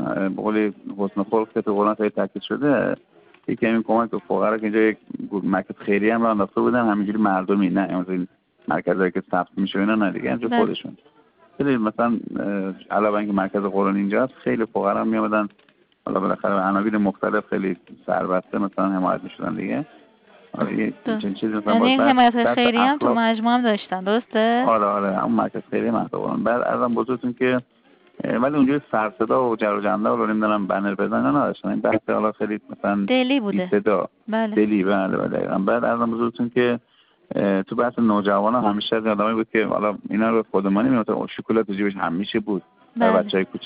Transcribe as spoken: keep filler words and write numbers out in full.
به قول حسن خلق که تو قرآن خیلی تاکید شده، یکی همین کمک به فقرا که اینجا یک مرکز خیریه هم راه انداخته بودن، همینجوری مردمی، نه این مرکزایی که ثبت میشه اینا، نه دیگه اینجا خودشون. خیلی مثلا علاوه اینکه مرکز قرآن اینجاست، خیلی فقرا میامدن، حالا بالاخره به عناوین مختلف خیلی سربسته مثلا حمایت میشدن دیگه. آره چنین چیزی مثلا یعنی حمایت خیری هم تو مجموعه هم داشتن، درسته؟ آره آره اون مرکز خیری مهد قرآن. بعد ازم بزرگتون که ولی اونجوری سر صدا و جر و جنده و نمیدونم بنر بزنن نداشتن، این بحث حالا خیلی مثلا دلی بوده، صدا بله دلی بله بله. بعد ازم بزرگتون که تو بحث نوجوانا همیشه از آدمایی بود که حالا اینا رو خودمانی میگفتن شکلات تو جیبش همیشه بود برای بچهای کوچیک.